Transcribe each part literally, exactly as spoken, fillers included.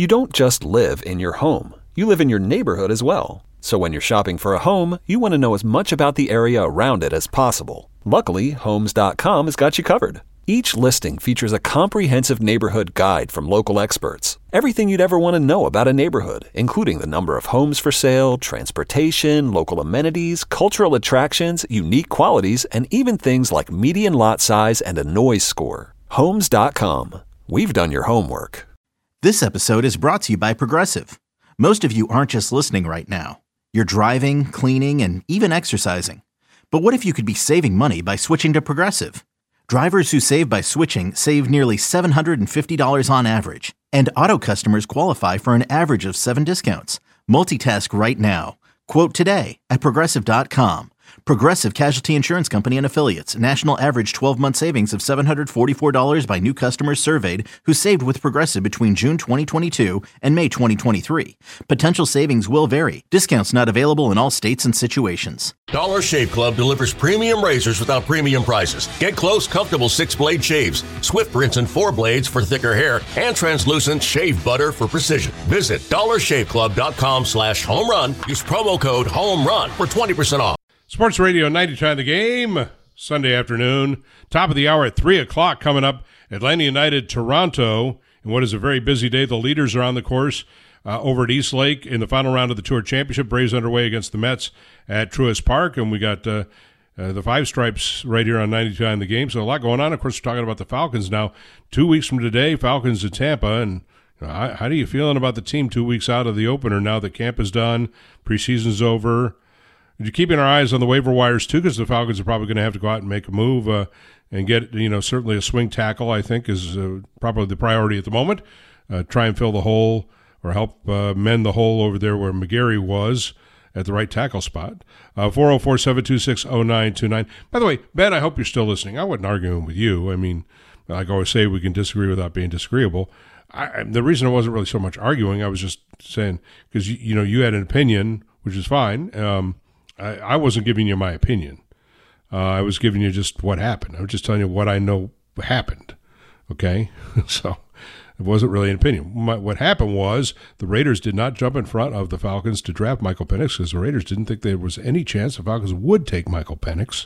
You don't just live in your home. You live in your neighborhood as well. So when you're shopping for a home, you want to know as much about the area around it as possible. Luckily, Homes dot com has got you covered. Each listing features a comprehensive neighborhood guide from local experts. Everything you'd ever want to know about a neighborhood, including the number of homes for sale, transportation, local amenities, cultural attractions, unique qualities, and even things like median lot size and a noise score. Homes dot com. We've done your homework. This episode is brought to you by Progressive. Most of you aren't just listening right now. You're driving, cleaning, and even exercising. But what if you could be saving money by switching to Progressive? Drivers who save by switching save nearly seven hundred fifty dollars on average. And auto customers qualify for an average of seven discounts. Multitask right now. Quote today at Progressive dot com. Progressive Casualty Insurance Company and Affiliates. National average twelve-month savings of seven hundred forty-four dollars by new customers surveyed who saved with Progressive between June twenty twenty-two and May twenty twenty-three. Potential savings will vary. Discounts not available in all states and situations. Dollar Shave Club delivers premium razors without premium prices. Get close, comfortable six-blade shaves, swift rinse and four blades for thicker hair, and translucent shave butter for precision. Visit dollar shave club dot com slash home run. Use promo code HOMERUN for twenty percent off. Sports Radio ninety-nine The Game, Sunday afternoon. Top of the hour at three o'clock coming up. Atlanta United, Toronto. In what is a very busy day, the leaders are on the course uh, over at East Lake in the final round of the Tour Championship. Braves underway against the Mets at Truist Park. And we got uh, uh, the Five Stripes right here on ninety-nine The Game. So a lot going on. Of course, we're talking about the Falcons now. Two weeks from today, Falcons at Tampa. And you know, how, how are you feeling about the team two weeks out of the opener now that camp is done, preseason's over? You're keeping our eyes on the waiver wires, too, because the Falcons are probably going to have to go out and make a move uh, and get, you know, certainly a swing tackle, I think, is uh, probably the priority at the moment. Uh, try and fill the hole or help uh, mend the hole over there where McGarry was at the right tackle spot. Uh, four oh four, seven two six, oh nine two nine. By the way, Ben, I hope you're still listening. I wasn't arguing with you. I mean, like I always say, we can disagree without being disagreeable. I, the reason I wasn't really so much arguing, I was just saying, because, you, you know, you had an opinion, which is fine. Um I, I wasn't giving you my opinion. Uh, I was giving you just what happened. I was just telling you what I know happened, okay? So it wasn't really an opinion. My, what happened was the Raiders did not jump in front of the Falcons to draft Michael Penix because the Raiders didn't think there was any chance the Falcons would take Michael Penix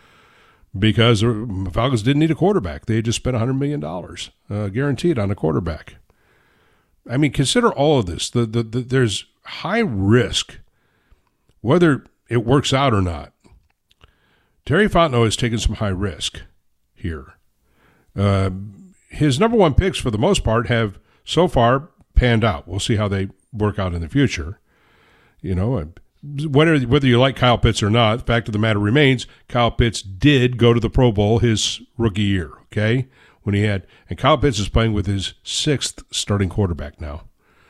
because the Falcons didn't need a quarterback. They had just spent one hundred million dollars uh, guaranteed on a quarterback. I mean, consider all of this. The, the, the There's high risk, whether it works out or not. Terry Fontenot has taken some high risk here. Uh, his number one picks, for the most part, have so far panned out. We'll see how they work out in the future. You know, whether whether you like Kyle Pitts or not, the fact of the matter remains, Kyle Pitts did go to the Pro Bowl his rookie year. Okay, when he had, and Kyle Pitts is playing with his sixth starting quarterback now.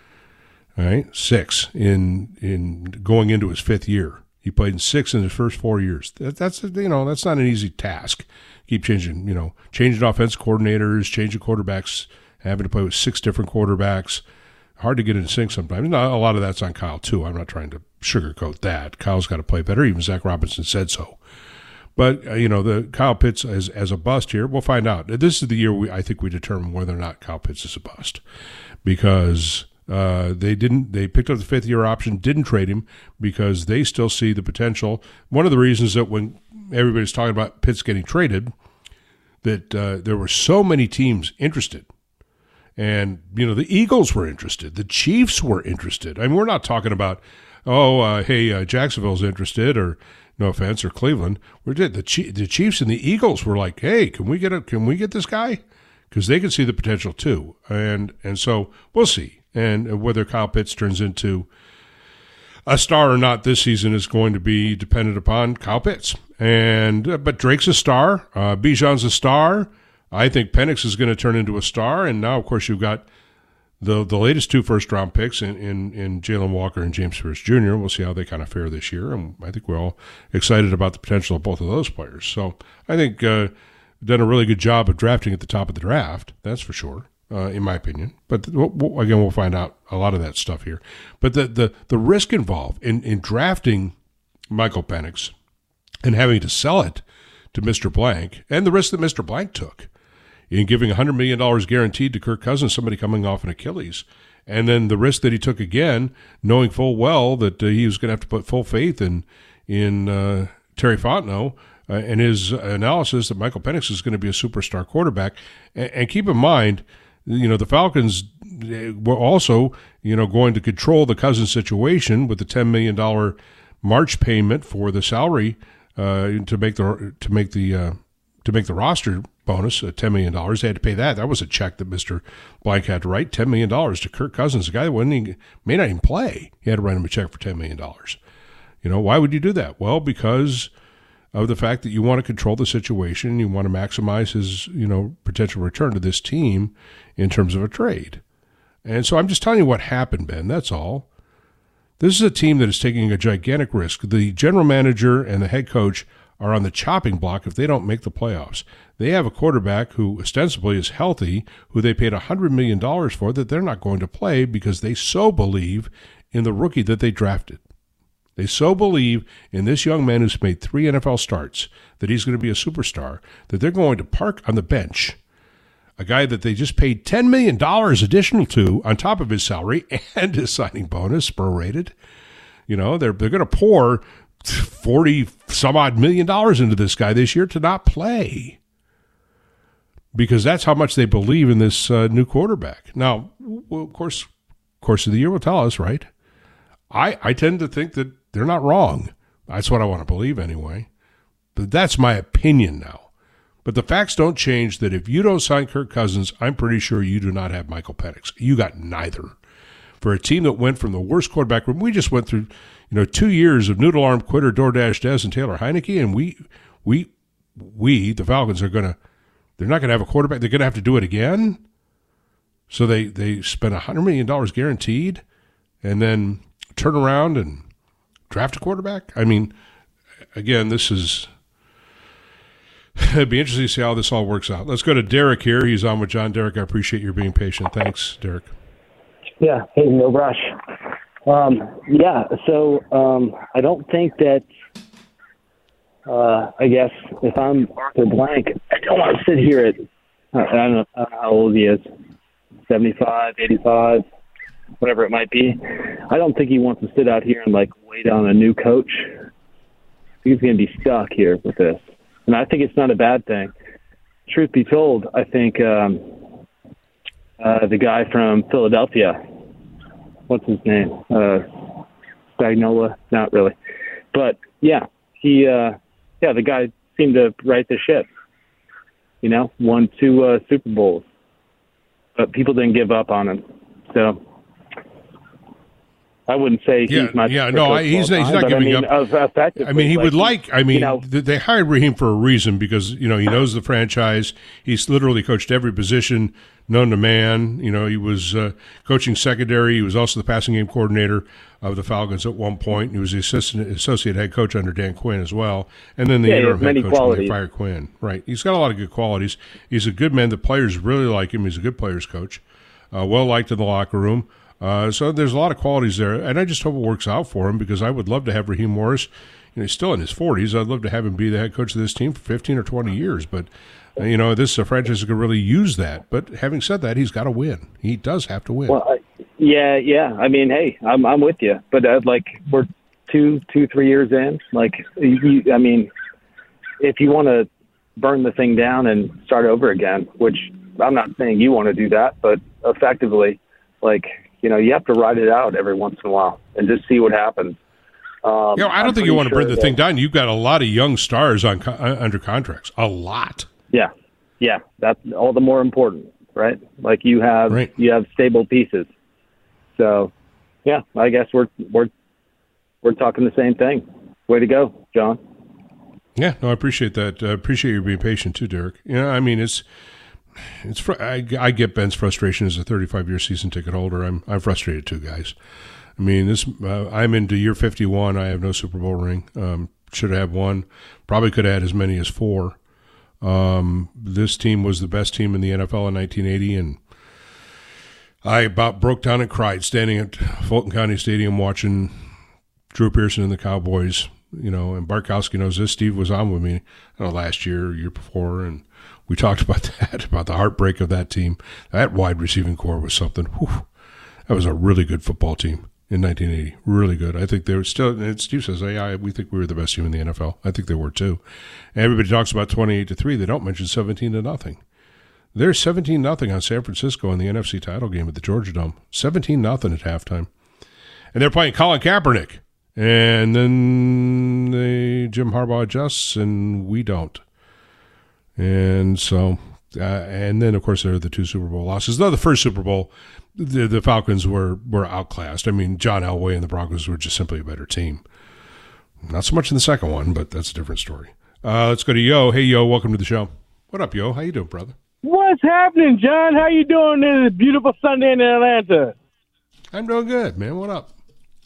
All right, six in in going into his fifth year. He played in six in his first four years. That, that's you know that's not an easy task. Keep changing, you know, changing offense coordinators, changing quarterbacks, having to play with six different quarterbacks. Hard to get in sync sometimes. Now, a lot of that's on Kyle too. I'm not trying to sugarcoat that. Kyle's got to play better. Even Zach Robinson said so. But uh, you know, the Kyle Pitts as as a bust here. We'll find out. This is the year we I think we determine whether or not Kyle Pitts is a bust, because. Uh, they didn't. They picked up the fifth-year option, didn't trade him because they still see the potential. One of the reasons that when everybody's talking about Pitts getting traded, that uh, there were so many teams interested, and you know the Eagles were interested, the Chiefs were interested. I mean, we're not talking about oh, uh, hey, uh, Jacksonville's interested, or no offense, or Cleveland. We're the the Chiefs and the Eagles were like, hey, can we get a can we get this guy? Because they can see the potential too, and and so we'll see. And whether Kyle Pitts turns into a star or not this season is going to be dependent upon Kyle Pitts. And uh, but Drake's a star. Uh, Bijan's a star. I think Penix is going to turn into a star. And now, of course, you've got the the latest two first-round picks in, in, in Jalen Walker and James Pierce Junior We'll see how they kind of fare this year. And I think we're all excited about the potential of both of those players. So I think uh, done a really good job of drafting at the top of the draft. That's for sure. Uh, in my opinion. But we'll, we'll, again, we'll find out a lot of that stuff here. But the the, the risk involved in, in drafting Michael Penix and having to sell it to Mister Blank, and the risk that Mister Blank took in giving one hundred million dollars guaranteed to Kirk Cousins, somebody coming off an Achilles, And then the risk that he took again, knowing full well that uh, he was going to have to put full faith in in uh, Terry Fontenot uh, and his analysis that Michael Penix is going to be a superstar quarterback. And, and keep in mind, you know, the Falcons were also, you know, going to control the Cousins situation with the ten million dollars March payment for the salary uh, to make the to make the uh, to make the roster bonus at ten million dollars. They had to pay that. That was a check that Mister Blank had to write, ten million dollars to Kirk Cousins, a guy that wouldn't even, may not even play. He had to write him a check for ten million dollars. You know, why would you do that? Well, because of the fact that you want to control the situation. You want to maximize his, you know, potential return to this team in terms of a trade. And so I'm just telling you what happened, Ben. That's all. This is a team that is taking a gigantic risk. The general manager and the head coach are on the chopping block if they don't make the playoffs. They have a quarterback who ostensibly is healthy, who they paid one hundred million dollars for, that they're not going to play because they so believe in the rookie that they drafted. They so believe in this young man who's made three N F L starts, that he's going to be a superstar, that they're going to park on the bench a guy that they just paid ten million dollars additional to on top of his salary and his signing bonus, prorated. You know, they're they're going to pour forty some odd million dollars into this guy this year to not play, because that's how much they believe in this uh, new quarterback. Now, well, of course, course of the year will tell us, right? I, I tend to think that they're not wrong. That's what I want to believe anyway. But that's my opinion now. But the facts don't change that if you don't sign Kirk Cousins, I'm pretty sure you do not have Michael Penix. You got neither. For a team that went from the worst quarterback room, we just went through, you know, two years of noodle arm quitter, DoorDash Dez, and Taylor Heineke, and we, we, we, the Falcons, are going to, they're not going to have a quarterback. They're going to have to do it again. So they, they spent one hundred million dollars guaranteed, and then turn around and draft a quarterback? I mean, again, this is – it'd be interesting to see how this all works out. Let's go to Derek here. He's on with John. Derek, I appreciate your being patient. Thanks, Derek. Yeah, hey, no rush. Um, yeah, so um, I don't think that uh, – I guess if I'm Arthur Blank, I don't want to sit here at uh, – I don't know how old he is, seventy-five, eighty-five, whatever it might be. I don't think he wants to sit out here and, like, wait on a new coach. I think he's going to be stuck here with this. And I think it's not a bad thing. Truth be told, I think um, uh, the guy from Philadelphia, what's his name? Uh, Spagnuolo? Not really. But, yeah, he, uh, yeah, the guy seemed to right the ship. You know, won two uh, Super Bowls. But people didn't give up on him. So I wouldn't say he's yeah, much. Yeah, no, I, he's, time, he's not giving I mean, up. I mean, he like, would like, I mean, you know, they hired Raheem for a reason because, you know, he knows the franchise. He's literally coached every position known to man. You know, he was uh, coaching secondary. He was also the passing game coordinator of the Falcons at one point. He was the assistant, associate head coach under Dan Quinn as well. And then the yeah, interim head coach qualities. when they fired Quinn. Right. He's got a lot of good qualities. He's a good man. The players really like him. He's a good players coach. Uh, well liked in the locker room. Uh, so there's a lot of qualities there, and I just hope it works out for him because I would love to have Raheem Morris. You know, he's still in his forties. I'd love to have him be the head coach of this team for fifteen or twenty years. But, uh, you know, this uh, franchise could really use that. But having said that, he's got to win. He does have to win. Well, uh, yeah, yeah. I mean, hey, I'm I'm with you. But, uh, like, we're two, two, three years in. Like, you, I mean, if you want to burn the thing down and start over again, which I'm not saying you want to do that, but effectively, like – you know, you have to ride it out every once in a while and just see what happens. Um, you know, I don't I'm think you want to sure bring the that, thing down. You've got a lot of young stars on uh, under contracts. A lot. Yeah, yeah. That's all the more important, right? Like you have, right. you have stable pieces. So, yeah, I guess we're we're we're talking the same thing. Way to go, John. Yeah, no, I appreciate that. I uh, appreciate you being patient too, Derek. You know, I mean, it's. It's fr- I, I get Ben's frustration as a thirty-five year season ticket holder. I'm I'm frustrated too, guys. I mean, this uh, I'm into year fifty-one. I have no Super Bowl ring. Um, should have had one. Probably could have had as many as four. Um, this team was the best team in the N F L in nineteen eighty, and I about broke down and cried standing at Fulton County Stadium watching Drew Pearson and the Cowboys. You know, and Barkowski knows this. Steve was on with me, I don't know, last year, year before, and we talked about that, about the heartbreak of that team. That wide receiving core was something. Whew. That was a really good football team in nineteen eighty. Really good. I think they were still, and Steve says, hey, I, we think we were the best team in the N F L. I think they were too. And everybody talks about twenty-eight to three. They don't mention seventeen to nothing. They're seventeen nothing on San Francisco in the N F C title game at the Georgia Dome. seventeen nothing at halftime. And they're playing Colin Kaepernick. And then they, Jim Harbaugh adjusts, and we don't. And so, uh, and then, of course, there are the two Super Bowl losses. Though the first Super Bowl, the, the Falcons were, were outclassed. I mean, John Elway and the Broncos were just simply a better team. Not so much in the second one, but that's a different story. Uh, let's go to Yo. Hey, Yo, welcome to the show. What up, Yo? How you doing, brother? What's happening, John? How you doing this beautiful Sunday in Atlanta? I'm doing good, man. What up?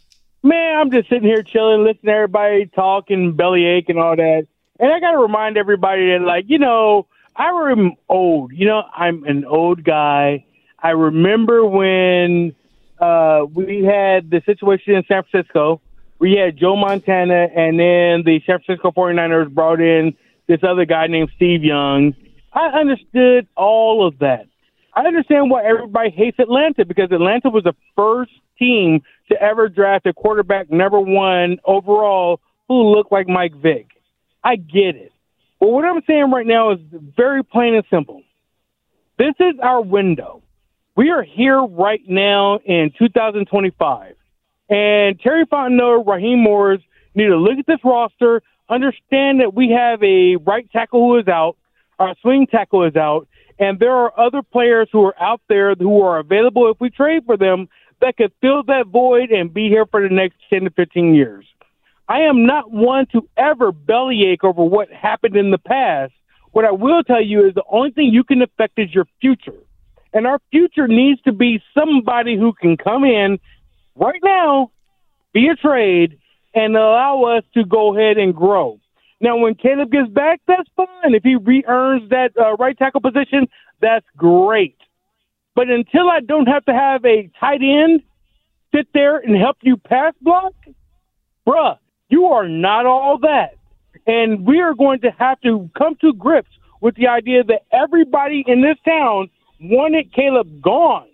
Man, I'm just sitting here chilling, listening to everybody talk and bellyache and all that. And I got to remind everybody that, like, you know, I am old. You know, I'm an old guy. I remember when uh, we had the situation in San Francisco. We had Joe Montana, and then the San Francisco forty-niners brought in this other guy named Steve Young. I understood all of that. I understand why everybody hates Atlanta, because Atlanta was the first team to ever draft a quarterback number one overall who looked like Mike Vick. I get it. But what I'm saying right now is very plain and simple. This is our window. We are here right now in two thousand twenty-five. And Terry Fontenot, Raheem Morris need to look at this roster, understand that we have a right tackle who is out, our swing tackle is out, and there are other players who are out there who are available if we trade for them that could fill that void and be here for the next ten to fifteen years. I am not one to ever bellyache over what happened in the past. What I will tell you is the only thing you can affect is your future. And our future needs to be somebody who can come in right now, be a trade, and allow us to go ahead and grow. Now, when Caleb gets back, that's fine. If he re-earns that uh, right tackle position, that's great. But until I don't have to have a tight end sit there and help you pass block, bruh, you are not all that. And we are going to have to come to grips with the idea that everybody in this town wanted Caleb gone.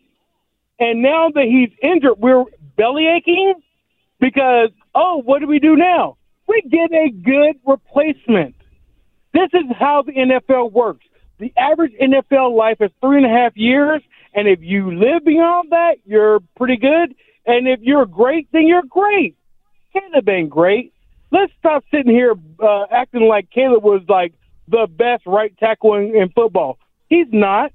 And now that he's injured, we're bellyaching because, oh, what do we do now? We get a good replacement. This is how the N F L works. The average N F L life is three and a half years, and if you live beyond that, you're pretty good. And if you're great, then you're great. Caleb ain't great. Let's stop sitting here uh, acting like Caleb was like the best right tackle in, in football. He's not.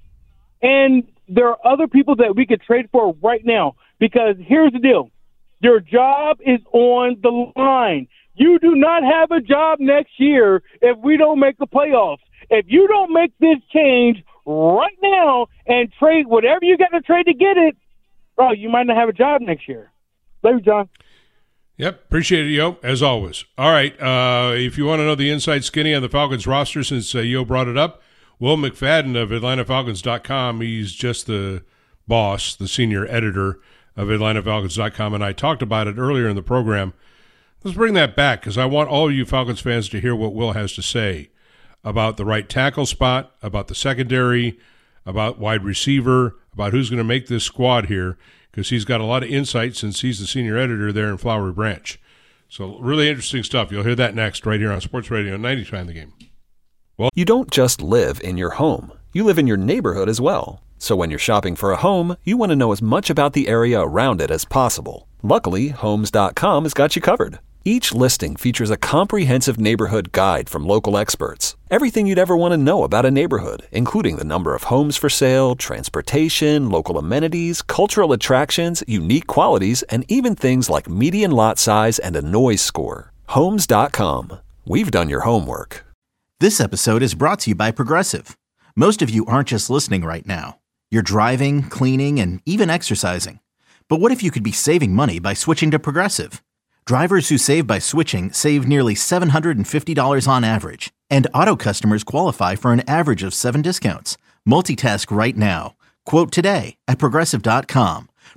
And there are other people that we could trade for right now, because here's the deal. Your job is on the line. You do not have a job next year if we don't make the playoffs. If you don't make this change right now and trade whatever you got to trade to get it, bro, you might not have a job next year. Love you, John. Yep, appreciate it, Yo, as always. All right, uh, if you want to know the inside skinny on the Falcons roster, since uh, Yo brought it up, Will McFadden of Atlanta Falcons dot com, he's just the boss, the senior editor of Atlanta Falcons dot com, and I talked about it earlier in the program. Let's bring that back, because I want all of you Falcons fans to hear what Will has to say about the right tackle spot, about the secondary, about wide receiver, about who's going to make this squad here, because he's got a lot of insight since he's the senior editor there in Flowery Branch. So really interesting stuff. You'll hear that next right here on Sports Radio ninety-nine The Game. Well, you don't just live in your home. You live in your neighborhood as well. So when you're shopping for a home, you want to know as much about the area around it as possible. Luckily, Homes dot com has got you covered. Each listing features a comprehensive neighborhood guide from local experts. Everything you'd ever want to know about a neighborhood, including the number of homes for sale, transportation, local amenities, cultural attractions, unique qualities, and even things like median lot size and a noise score. Homes dot com. We've done your homework. This episode is brought to you by Progressive. Most of you aren't just listening right now. You're driving, cleaning, and even exercising. But what if you could be saving money by switching to Progressive? Drivers who save by switching save nearly seven hundred fifty dollars on average, and auto customers qualify for an average of seven discounts. Multitask right now. Quote today at Progressive dot com.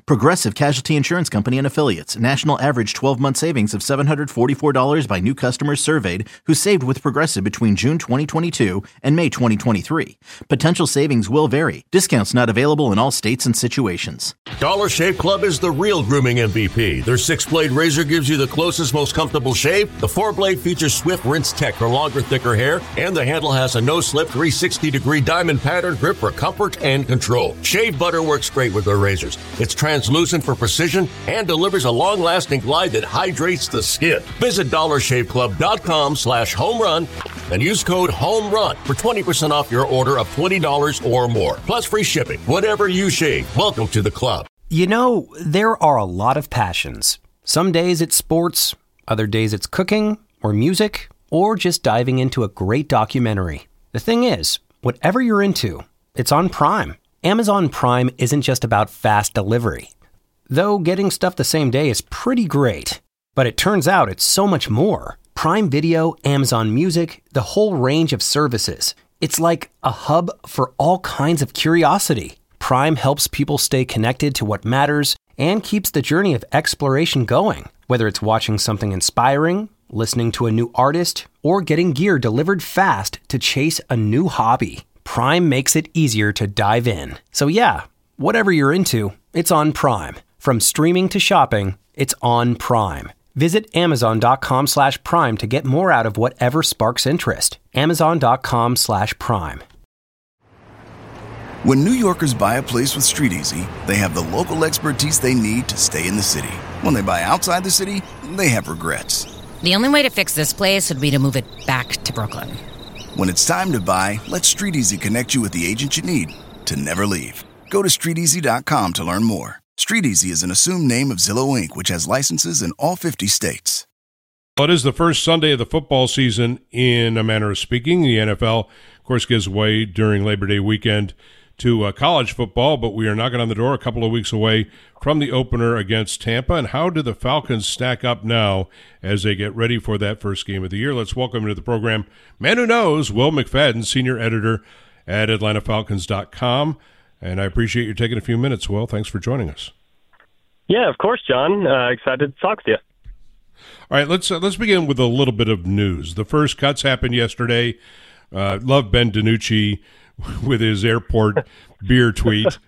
Progressive Casualty Insurance Company and Affiliates. National average twelve-month savings of seven hundred forty-four dollars by new customers surveyed who saved with Progressive between June twenty twenty-two and May twenty twenty-three. Potential savings will vary. Discounts not available in all states and situations. Dollar Shave Club is the real grooming M V P. Their six-blade razor gives you the closest, most comfortable shave. The four-blade features Swift Rinse Tech for longer, thicker hair. And the handle has a no-slip three hundred sixty degree diamond pattern grip for comfort and control. Shave butter works great with their razors. It's translucent for precision and delivers a long-lasting glide that hydrates the skin. Visit dollar shave club dot com slash home run and use code HOMERUN for twenty percent off your order of twenty dollars or more. Plus free shipping. Whatever you shave, welcome to the club. You know, there are a lot of passions. Some days it's sports, other days it's cooking or music, or just diving into a great documentary. The thing is, whatever you're into, it's on Prime. Amazon Prime isn't just about fast delivery. Though getting stuff the same day is pretty great. But it turns out it's so much more. Prime Video, Amazon Music, the whole range of services. It's like a hub for all kinds of curiosity. Prime helps people stay connected to what matters and keeps the journey of exploration going. Whether it's watching something inspiring, listening to a new artist, or getting gear delivered fast to chase a new hobby, Prime makes it easier to dive in. So yeah, whatever you're into, it's on Prime. From streaming to shopping, it's on Prime. Visit amazon.com slash prime to get more out of whatever sparks interest. Amazon.com slash prime. When New Yorkers buy a place with StreetEasy, they have the local expertise they need to stay in the city. When they buy outside the city, they have regrets. The only way to fix this place would be to move it back to Brooklyn. When it's time to buy, let StreetEasy connect you with the agent you need to never leave. Go to street easy dot com to learn more. StreetEasy is an assumed name of Zillow Incorporated, which has licenses in all fifty states. Well, it is the first Sunday of the football season in a manner of speaking. The N F L, of course, gives way during Labor Day weekend to uh, college football, but we are knocking on the door a couple of weeks away from the opener against Tampa. And how do the Falcons stack up now as they get ready for that first game of the year? Let's welcome to the program, man who knows, Will McFadden, senior editor at Atlanta Falcons dot com. And I appreciate you taking a few minutes, Will. Thanks for joining us. Yeah, of course, John. Uh, excited to talk to you. All right, let's uh, let's begin with a little bit of news. The first cuts happened yesterday. Uh, love Ben DiNucci with his airport beer tweet.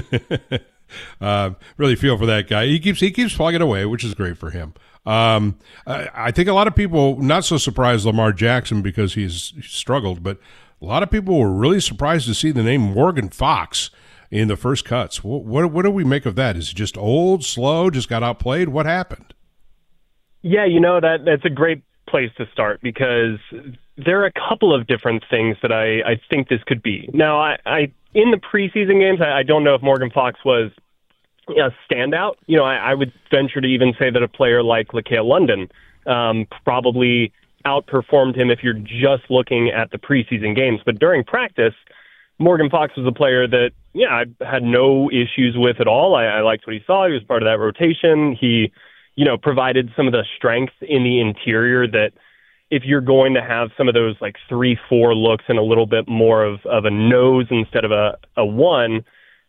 uh, really feel for that guy. He keeps he keeps plugging away, which is great for him. Um, I, I think a lot of people not so surprised Lamar Jackson because he's struggled, but a lot of people were really surprised to see the name Morgan Fox in the first cuts. What, what, what do we make of that? Is he just old, slow, just got outplayed? What happened? Yeah, you know, that that's a great place to start because there are a couple of different things that I, I think this could be. Now, I, I in the preseason games, I, I don't know if Morgan Fox was a standout. You know, I, I would venture to even say that a player like LaCale London um, probably outperformed him if you're just looking at the preseason games. But during practice, Morgan Fox was a player that, yeah, I had no issues with at all. I, I liked what he saw. He was part of that rotation. He, you know, provided some of the strength in the interior that if you're going to have some of those like three, four looks and a little bit more of, of a nose instead of a, a one,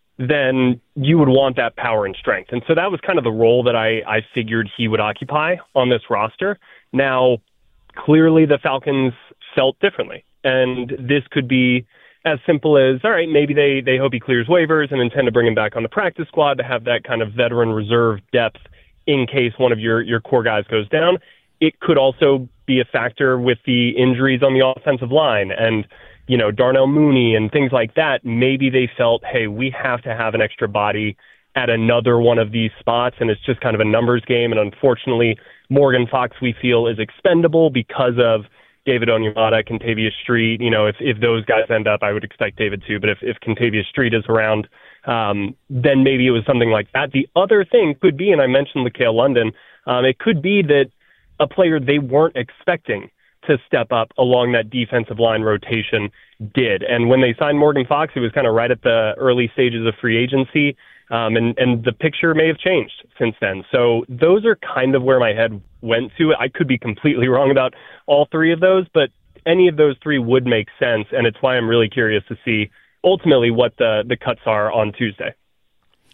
then you would want that power and strength. And so that was kind of the role that I, I figured he would occupy on this roster. Now, clearly the Falcons felt differently. And this could be as simple as, all right, maybe they, they hope he clears waivers and intend to bring him back on the practice squad to have that kind of veteran reserve depth in case one of your, your core guys goes down. It could also be a factor with the injuries on the offensive line and, you know, Darnell Mooney and things like that. Maybe they felt, hey, we have to have an extra body at another one of these spots, and it's just kind of a numbers game. And unfortunately, Morgan Fox, we feel, is expendable because of David Onyemata, Kentavious Street. You know, if, if those guys end up, I would expect David too. But if, if Kentavious Street is around, um, then maybe it was something like that. The other thing could be, and I mentioned LaCale London, um, it could be that a player they weren't expecting to step up along that defensive line rotation did. And when they signed Morgan Fox, it was kind of right at the early stages of free agency. Um, and, and the picture may have changed since then. So those are kind of where my head went to. I could be completely wrong about all three of those, but any of those three would make sense. And it's why I'm really curious to see ultimately what the, the cuts are on Tuesday.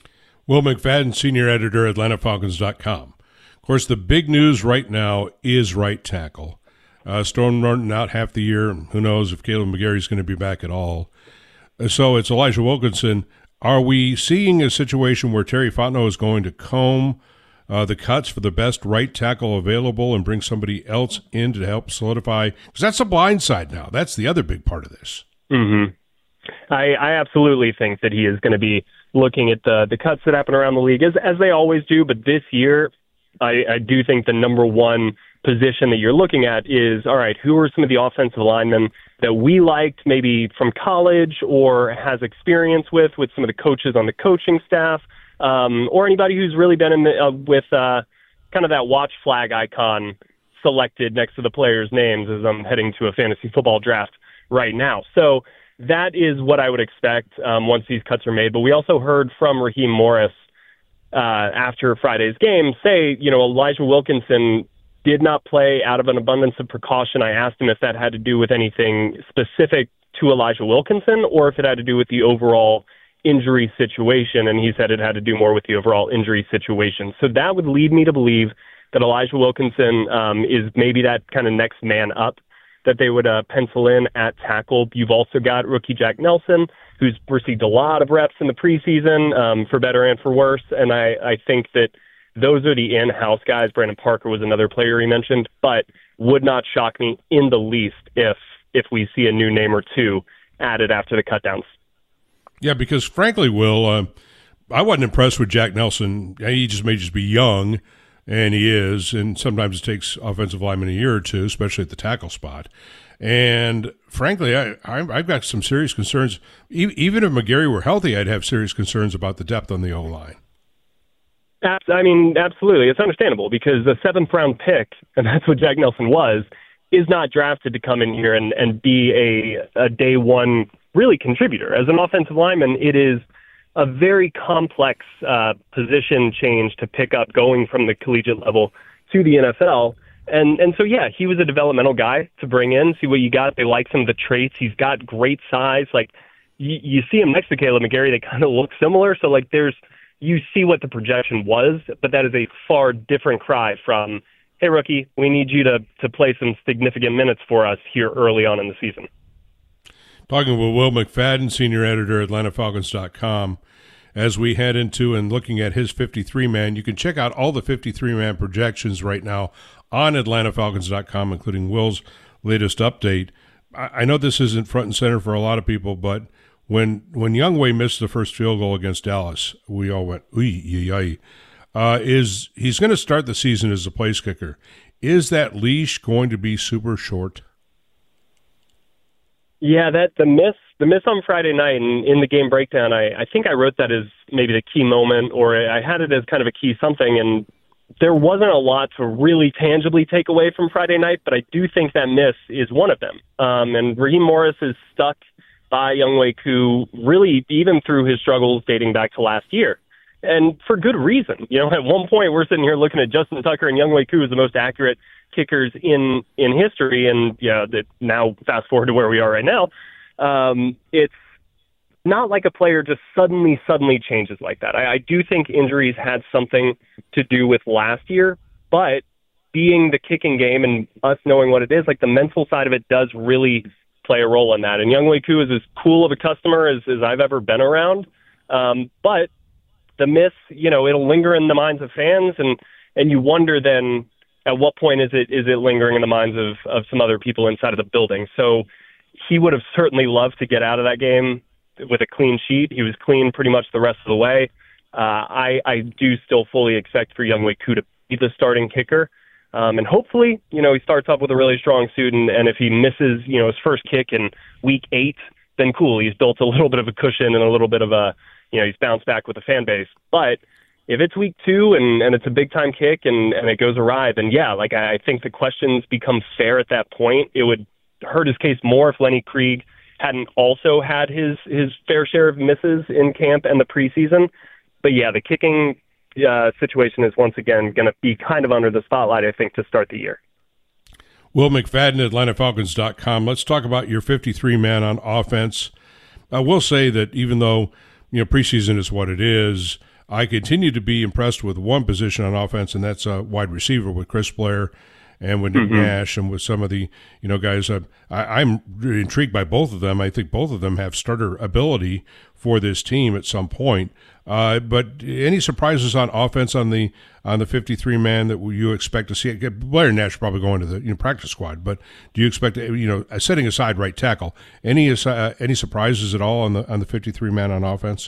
Will McFadden, senior editor, Atlanta Falcons dot com. Of course, the big news right now is right tackle. Uh, Storm Norton out half the year. Who knows if Caleb McGarry is going to be back at all. Uh, so it's Elijah Wilkinson. Are we seeing a situation where Terry Fontenot is going to comb uh, the cuts for the best right tackle available and bring somebody else in to help solidify? Because that's a blind side now. That's the other big part of this. Mm-hmm. I, I absolutely think that he is going to be looking at the the cuts that happen around the league, as as they always do. But this year, I, I do think the number one position that you're looking at is, all right, who are some of the offensive linemen that we liked maybe from college or has experience with, with some of the coaches on the coaching staff, um, or anybody who's really been in the, uh, with uh, kind of that watch flag icon selected next to the players' names as I'm heading to a fantasy football draft right now. So that is what I would expect um, once these cuts are made. But we also heard from Raheem Morris uh, after Friday's game say, you know, Elijah Wilkinson did not play out of an abundance of precaution. I asked him if that had to do with anything specific to Elijah Wilkinson or if it had to do with the overall injury situation, and he said it had to do more with the overall injury situation. So that would lead me to believe that Elijah Wilkinson um, is maybe that kind of next man up that they would uh, pencil in at tackle. You've also got rookie Jack Nelson, who's received a lot of reps in the preseason, um, for better and for worse, and I, I think that those are the in-house guys. Brandon Parker was another player he mentioned, but would not shock me in the least if if we see a new name or two added after the cutdowns. Yeah, because frankly, Will, uh, I wasn't impressed with Jack Nelson. He just may just be young, and he is, and sometimes it takes offensive linemen a year or two, especially at the tackle spot. And frankly, I, I've got some serious concerns. Even if McGarry were healthy, I'd have serious concerns about the depth on the O-line. I mean, absolutely. It's understandable because a seventh-round pick, and that's what Jack Nelson was, is not drafted to come in here and, and be a, a day one really contributor. As an offensive lineman, it is a very complex uh, position change to pick up going from the collegiate level to the N F L. And and so, yeah, he was a developmental guy to bring in, see what you got. They like some of the traits. He's got great size. Like, you, you see him next to Caleb McGarry, they kind of look similar. So, like, there's you see what the projection was, but that is a far different cry from, hey, rookie, we need you to, to play some significant minutes for us here early on in the season. Talking with Will McFadden, senior editor at Atlanta Falcons dot com. As we head into and looking at his fifty-three man, you can check out all the fifty-three man projections right now on Atlanta Falcons dot com, including Will's latest update. I, I know this isn't front and center for a lot of people, but when when Younghoe missed the first field goal against Dallas, we all went, ooh, yee, yee. Uh, is he's going to start the season as a place kicker. Is that leash going to be super short? Yeah, that the miss the miss on Friday night and in the game breakdown, I, I think I wrote that as maybe the key moment, or I had it as kind of a key something, and there wasn't a lot to really tangibly take away from Friday night, but I do think that miss is one of them. Um, and Raheem Morris is stuck by Younghoe Koo really even through his struggles dating back to last year. And for good reason. You know, at one point we're sitting here looking at Justin Tucker and Younghoe Koo as the most accurate kickers in, in history. And yeah, that now fast forward to where we are right now. Um, it's not like a player just suddenly, suddenly changes like that. I, I do think injuries had something to do with last year, but being the kicking game and us knowing what it is, like the mental side of it does really play a role in that. And Younghoe Koo is as cool of a customer as, as I've ever been around. Um, but the miss, you know, it'll linger in the minds of fans, and, and you wonder then at what point is it is it lingering in the minds of, of some other people inside of the building. So he would have certainly loved to get out of that game with a clean sheet. He was clean pretty much the rest of the way. Uh, I, I do still fully expect for Younghoe Koo to be the starting kicker. Um, and hopefully, you know, he starts off with a really strong suit, and, and if he misses, you know, his first kick in week eight, then cool. He's built a little bit of a cushion and a little bit of a, you know, he's bounced back with the fan base. But if it's week two and, and it's a big-time kick and, and it goes awry, then, yeah, like I, I think the questions become fair at that point. It would hurt his case more if Lenny Krieg hadn't also had his, his fair share of misses in camp and the preseason. But, yeah, the kicking uh, situation is once again going to be kind of under the spotlight, I think, to start the year. Will McFadden, Atlanta Falcons dot com. Let's talk about your fifty-three man on offense. I will say that even though, you know, preseason is what it is, I continue to be impressed with one position on offense, and that's uh, wide receiver with Chris Blair and with Nick mm-hmm. Nash and with some of the, you know, guys. Uh, I, I'm really intrigued by both of them. I think both of them have starter ability for this team at some point. Uh, but any surprises on offense on the on the fifty-three man that you expect to see? Blair and Nash probably going to the you know, practice squad, but do you expect, you know, setting aside right tackle, any uh, any surprises at all on the on the fifty-three man on offense?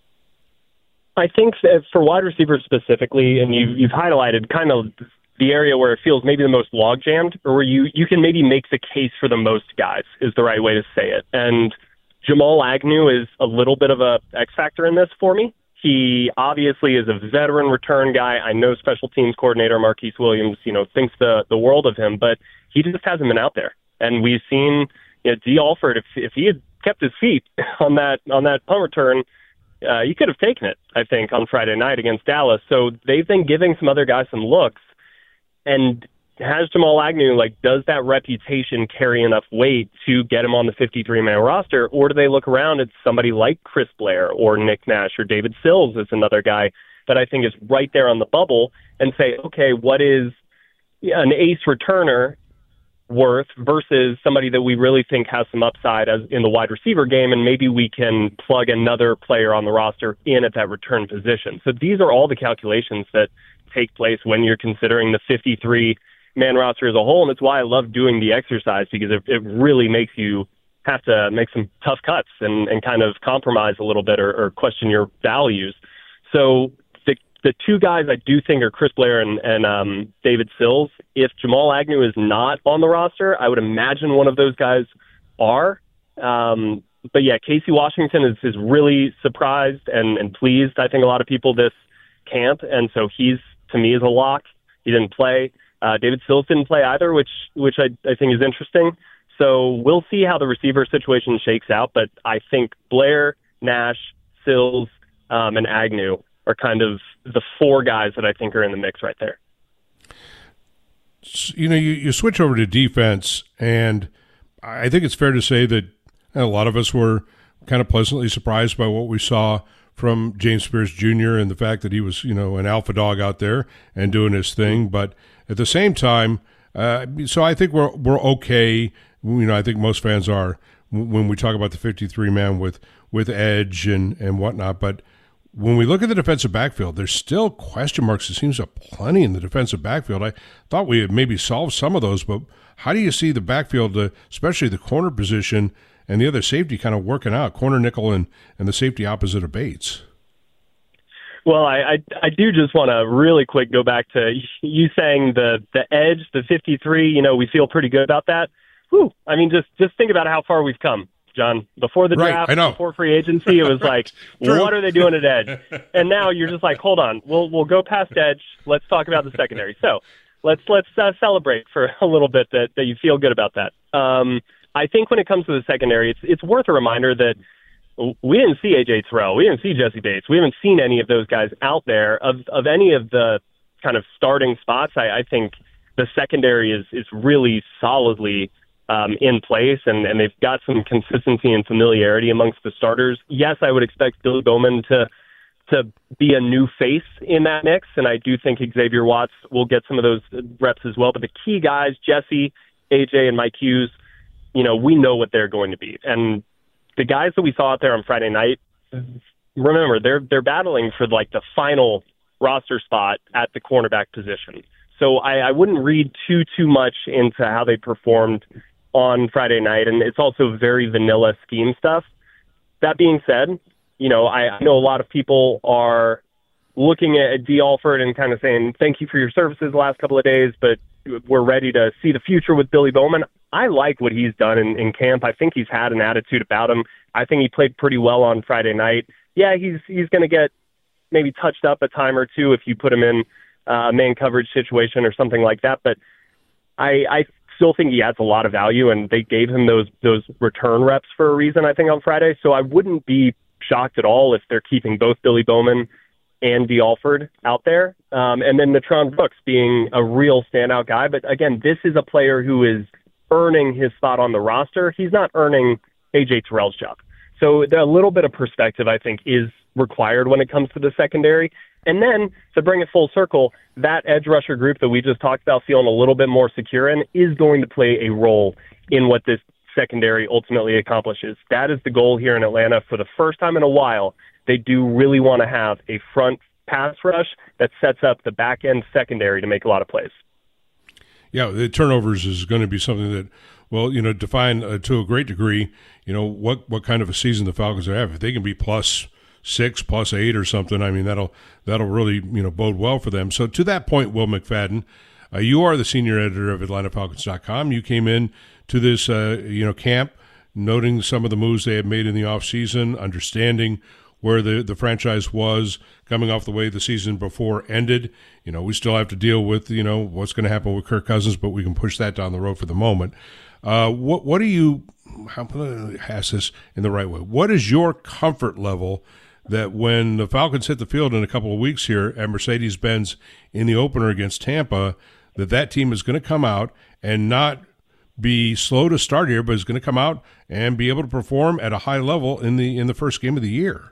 I think that for wide receivers specifically, and you've, you've highlighted kind of the area where it feels maybe the most log jammed, or where you, you can maybe make the case for the most guys is the right way to say it. And Jamal Agnew is a little bit of a X factor in this for me. He obviously is a veteran return guy. I know special teams coordinator Marquise Williams, you know, thinks the, the world of him, but he just hasn't been out there. And we've seen, you know, D. Alford, if if he had kept his feet on that on that punt return, uh, he could have taken it, I think, on Friday night against Dallas. So they've been giving some other guys some looks. And has Jamal Agnew, like, does that reputation carry enough weight to get him on the fifty-three man roster? Or do they look around at somebody like Chris Blair or Nick Nash or David Sills is another guy that I think is right there on the bubble and say, okay, what is an ace returner worth versus somebody that we really think has some upside as in the wide receiver game, and maybe we can plug another player on the roster in at that return position. So these are all the calculations that take place when you're considering the fifty-three man roster as a whole, and it's why I love doing the exercise, because it, it really makes you have to make some tough cuts and, and kind of compromise a little bit or, or question your values. So the the two guys I do think are Chris Blair and, and um, David Sills. If Jamal Agnew is not on the roster, I would imagine one of those guys are. Um, but yeah, Casey Washington is, is really surprised and, and pleased, I think, a lot of people this camp, and so he's, to me, is a lock. He didn't play. Uh, David Sills didn't play either, which which I, I think is interesting. So we'll see how the receiver situation shakes out, but I think Blair, Nash, Sills, um, and Agnew are kind of the four guys that I think are in the mix right there. You know, you, you switch over to defense, and I think it's fair to say that a lot of us were kind of pleasantly surprised by what we saw from James Spears Junior and the fact that he was, you know, an alpha dog out there and doing his thing. But at the same time, uh, so I think we're we're okay. You know, I think most fans are when we talk about the fifty-three man with with edge and and whatnot. But when we look at the defensive backfield, there's still question marks. It seems like plenty in the defensive backfield. I thought we had maybe solved some of those, but how do you see the backfield, uh, especially the corner position and the other safety, kind of working out, corner, nickel, and, and the safety opposite of Bates? Well, I, I, I do just want to really quick go back to you saying the, the edge, the fifty-three, you know, we feel pretty good about that. Whew. I mean, just, just think about how far we've come, John. Before the draft, right, before free agency, it was like, what are they doing at edge? And now you're just like, hold on, we'll we'll go past edge. Let's talk about the secondary. So let's let's uh, celebrate for a little bit that, that you feel good about that. Um, I think when it comes to the secondary, it's it's worth a reminder that we didn't see A J Terrell, we didn't see Jesse Bates, we haven't seen any of those guys out there of of any of the kind of starting spots. I, I think the secondary is is really solidly um, in place, and, and they've got some consistency and familiarity amongst the starters. Yes, I would expect Billy Bowman to to be a new face in that mix, and I do think Xavier Watts will get some of those reps as well. But the key guys, Jesse, A J, and Mike Hughes, you know, we know what they're going to be. And the guys that we saw out there on Friday night, remember, they're they're battling for like the final roster spot at the cornerback position. So I, I wouldn't read too, too much into how they performed on Friday night. And it's also very vanilla scheme stuff. That being said, you know, I, I know a lot of people are looking at D. Alford and kind of saying, thank you for your services the last couple of days, but we're ready to see the future with Billy Bowman. I like what he's done in, in camp. I think he's had an attitude about him. I think he played pretty well on Friday night. Yeah, he's he's going to get maybe touched up a time or two if you put him in a man coverage situation or something like that. But I, I still think he adds a lot of value, and they gave him those those return reps for a reason, I think, on Friday. So I wouldn't be shocked at all if they're keeping both Billy Bowman and D. Alford out there. Um, and then Natron Brooks being a real standout guy. But again, this is a player who is earning his spot on the roster. He's not earning A J Terrell's job. So a little bit of perspective, I think, is required when it comes to the secondary. And then to bring it full circle, that edge rusher group that we just talked about feeling a little bit more secure in is going to play a role in what this secondary ultimately accomplishes. That is the goal here in Atlanta. For the first time in a while, they do really want to have a front pass rush that sets up the back end secondary to make a lot of plays. Yeah, the turnovers is going to be something that, well, you know, define uh, to a great degree, you know, what, what kind of a season the Falcons have. If they can be plus six, plus eight or something, I mean, that'll that'll really, you know, bode well for them. So to that point, Will McFadden, uh, you are the senior editor of Atlanta Falcons dot com. You came in to this, uh, you know, camp, noting some of the moves they had made in the offseason, understanding where the, the franchise was coming off the way the season before ended. You know, we still have to deal with, you know, what's going to happen with Kirk Cousins, but we can push that down the road for the moment. Uh, what what do you, how can I ask this in the right way? What is your comfort level that when the Falcons hit the field in a couple of weeks here at Mercedes-Benz in the opener against Tampa, that that team is going to come out and not be slow to start here, but is going to come out and be able to perform at a high level in the in the first game of the year?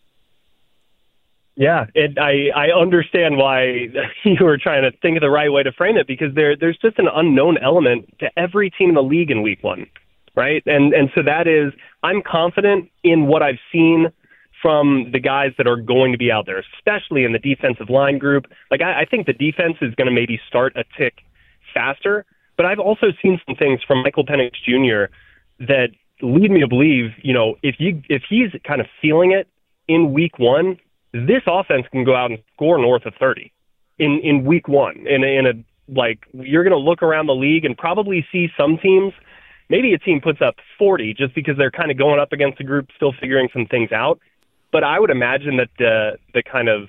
Yeah, it, I, I understand why you were trying to think of the right way to frame it, because there there's just an unknown element to every team in the league in week one, right? And and so that is, I'm confident in what I've seen from the guys that are going to be out there, especially in the defensive line group. Like, I, I think the defense is going to maybe start a tick faster, but I've also seen some things from Michael Penix Junior that lead me to believe, you know, if you if he's kind of feeling it in week one, this offense can go out and score north of thirty in, in week one. In a, in a like, you're going to look around the league and probably see some teams, maybe a team puts up forty just because they're kind of going up against a group still figuring some things out. But I would imagine that the the kind of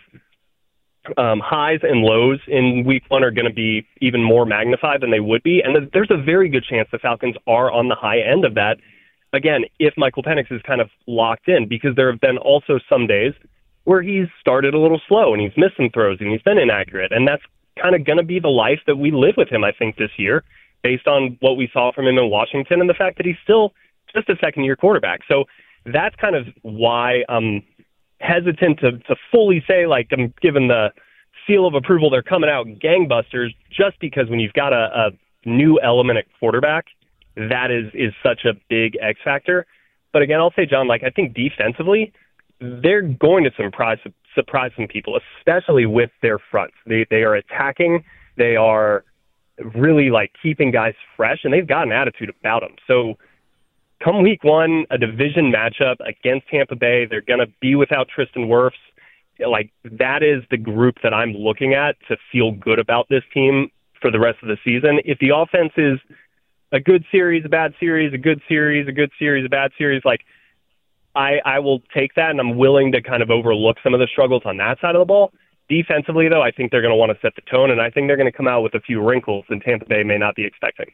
um, highs and lows in week one are going to be even more magnified than they would be. And there's a very good chance the Falcons are on the high end of that. Again, if Michael Penix is kind of locked in, because there have been also some days where he's started a little slow and he's missed some throws and he's been inaccurate. And that's kind of going to be the life that we live with him, I think, this year, based on what we saw from him in Washington and the fact that he's still just a second-year quarterback. So that's kind of why I'm hesitant to, to fully say, like, I'm giving the seal of approval they're coming out gangbusters, just because when you've got a, a new element at quarterback, that is, is such a big X factor. But again, I'll say, John, like, I think defensively, they're going to surprise surprise some people, especially with their fronts. They they are attacking. They are really like keeping guys fresh, and they've got an attitude about them. So come week one, a division matchup against Tampa Bay, they're going to be without Tristan Wirfs. Like, that is the group that I'm looking at to feel good about this team for the rest of the season. If the offense is a good series, a bad series, a good series, a good series, a bad series, like, I, I will take that, and I'm willing to kind of overlook some of the struggles on that side of the ball. Defensively, though, I think they're going to want to set the tone, and I think they're going to come out with a few wrinkles that Tampa Bay may not be expecting.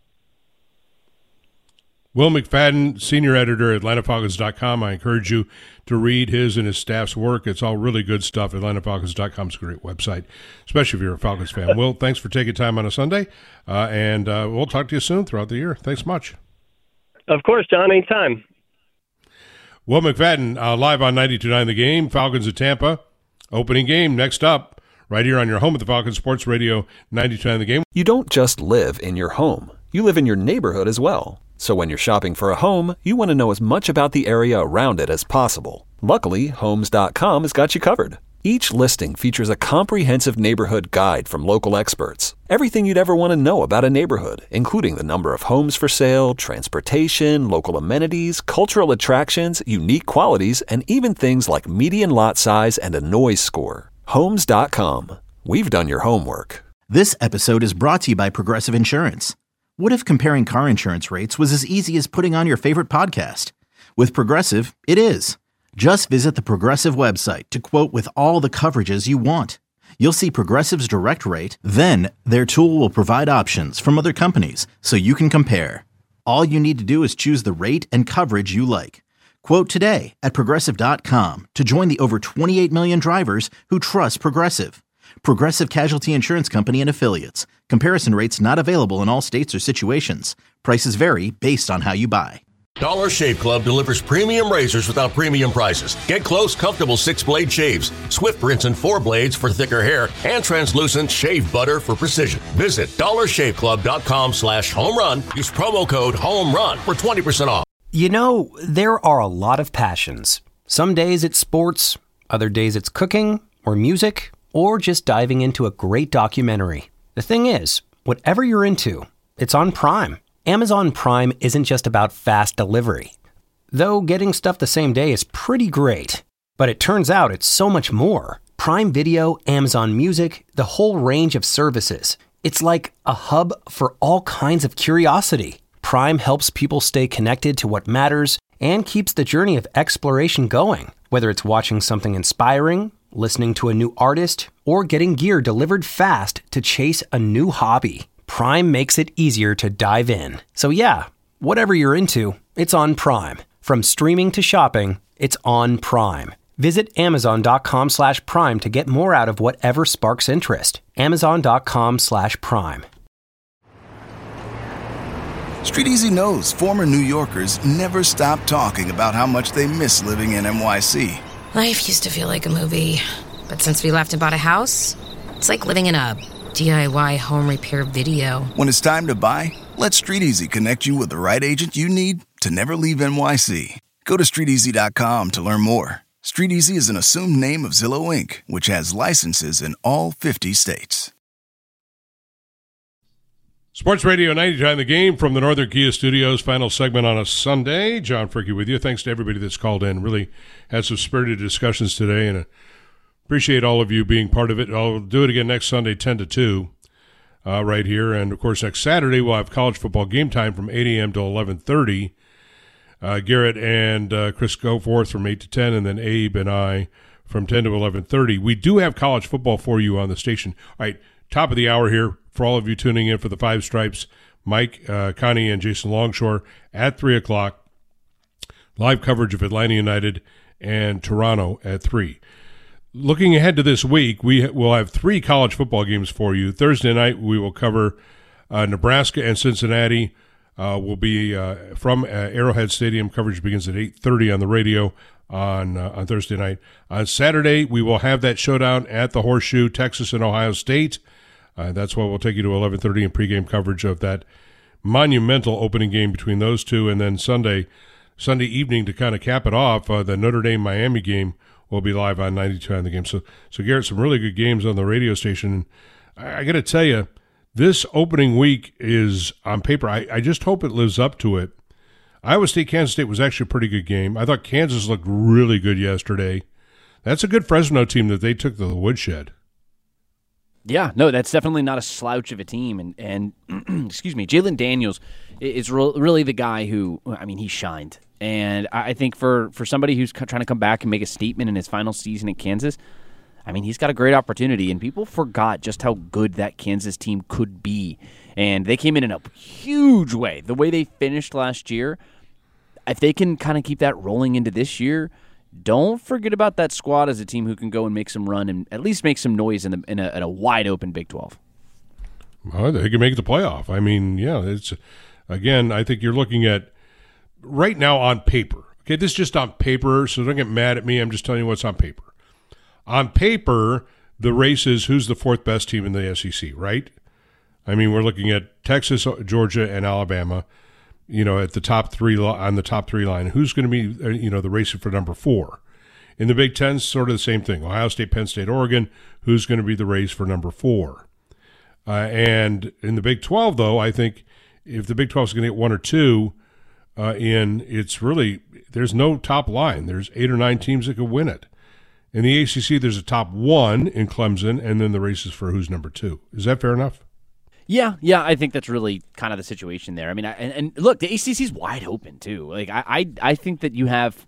Will McFadden, senior editor at Atlanta Falcons dot com. I encourage you to read his and his staff's work. It's all really good stuff. Atlanta Falcons dot com is a great website, especially if you're a Falcons fan. Will, thanks for taking time on a Sunday, uh, and uh, we'll talk to you soon throughout the year. Thanks much. Of course, John, anytime. Will McFadden, uh, live on ninety-two point nine The Game, Falcons at Tampa. Opening game next up, right here on your home at the Falcons Sports Radio, ninety-two point nine The Game. You don't just live in your home. You live in your neighborhood as well. So when you're shopping for a home, you want to know as much about the area around it as possible. Luckily, Homes dot com has got you covered. Each listing features a comprehensive neighborhood guide from local experts. Everything you'd ever want to know about a neighborhood, including the number of homes for sale, transportation, local amenities, cultural attractions, unique qualities, and even things like median lot size and a noise score. Homes dot com. We've done your homework. This episode is brought to you by Progressive Insurance. What if comparing car insurance rates was as easy as putting on your favorite podcast? With Progressive, it is. Just visit the Progressive website to quote with all the coverages you want. You'll see Progressive's direct rate, then their tool will provide options from other companies so you can compare. All you need to do is choose the rate and coverage you like. Quote today at Progressive dot com to join the over twenty-eight million drivers who trust Progressive. Progressive Casualty Insurance Company and Affiliates. Comparison rates not available in all states or situations. Prices vary based on how you buy. Dollar Shave Club delivers premium razors without premium prices. Get close, comfortable six-blade shaves, Swift rinse and four blades for thicker hair, and translucent shave butter for precision. Visit dollarshaveclub.com slash home run. Use promo code HOMERUN for twenty percent off. You know, there are a lot of passions. Some days it's sports, other days it's cooking or music, or just diving into a great documentary. The thing is, whatever you're into, it's on Prime. Amazon Prime isn't just about fast delivery. Though getting stuff the same day is pretty great. But it turns out it's so much more. Prime Video, Amazon Music, the whole range of services. It's like a hub for all kinds of curiosity. Prime helps people stay connected to what matters and keeps the journey of exploration going. Whether it's watching something inspiring, listening to a new artist, or getting gear delivered fast to chase a new hobby. Prime makes it easier to dive in. So yeah, whatever you're into, it's on Prime. From streaming to shopping, it's on Prime. Visit amazon.com slash prime to get more out of whatever sparks interest. Amazon.com slash prime. Street Easy knows former New Yorkers never stop talking about how much they miss living in N Y C. Life used to feel like a movie, but since we left and bought a house, it's like living in a D I Y home repair video. When it's time to buy, let Street Easy connect you with the right agent you need to never leave N Y C. Go to street easy dot com to learn more. Street Easy is an assumed name of Zillow Incorporated, which has licenses in all fifty states. Sports Radio ninety-nine The Game from the Northern Kia Studios. Final segment on a Sunday. John Fricke with you. Thanks to everybody that's called in. Really had some spirited discussions today, and appreciate all of you being part of it. I'll do it again next Sunday, ten to two, uh, right here. And, of course, next Saturday we'll have college football game time from eight a.m. to eleven thirty. Uh, Garrett and uh, Chris go forth from eight to ten, and then Abe and I from ten to eleven thirty. We do have college football for you on the station. All right, top of the hour here for all of you tuning in for the Five Stripes. Mike, uh, Connie, and Jason Longshore at three o'clock. Live coverage of Atlanta United and Toronto at three. Looking ahead to this week, we will have three college football games for you. Thursday night, we will cover uh, Nebraska and Cincinnati. Uh, will be uh, from uh, Arrowhead Stadium. Coverage begins at eight thirty on the radio on uh, on Thursday night. On Saturday, we will have that showdown at the Horseshoe, Texas and Ohio State. Uh, that's why we'll take you to eleven thirty in pregame coverage of that monumental opening game between those two. And then Sunday, Sunday evening to kind of cap it off, uh, the Notre Dame-Miami game will be live on ninety-two on the game. So, so Garrett, some really good games on the radio station. I, I got to tell you, this opening week is, on paper, I, I just hope it lives up to it. Iowa State, Kansas State was actually a pretty good game. I thought Kansas looked really good yesterday. That's a good Fresno team that they took to the woodshed. Yeah, no, that's definitely not a slouch of a team. And, and excuse me, Jalen Daniels is re- really the guy who, I mean, he shined. And I think for, for somebody who's trying to come back and make a statement in his final season at Kansas, I mean, he's got a great opportunity. And people forgot just how good that Kansas team could be. And they came in in a huge way. The way they finished last year, if they can kind of keep that rolling into this year, don't forget about that squad as a team who can go and make some run and at least make some noise in, the, in, a, in a wide-open Big twelve. Well, they can make the playoff. I mean, yeah, it's again, I think you're looking at right now on paper. Okay, this is just on paper, so don't get mad at me. I'm just telling you what's on paper. On paper, the race is who's the fourth best team in the S E C, right? I mean, we're looking at Texas, Georgia, and Alabama, you know, at the top three on the top three line. Who's going to be, you know, the race for number four? In the Big Ten, sort of the same thing. Ohio State, Penn State, Oregon. Who's going to be the race for number four? Uh, and in the Big twelve, though, I think if the Big twelve is going to get one or two uh, in, it's really there's no top line. There's eight or nine teams that could win it. In the A C C, there's a top one in Clemson, and then the race is for who's number two. Is that fair enough? Yeah, yeah, I think that's really kind of the situation there. I mean, I, and, and look, the A C C is wide open too. Like, I, I, I think that you have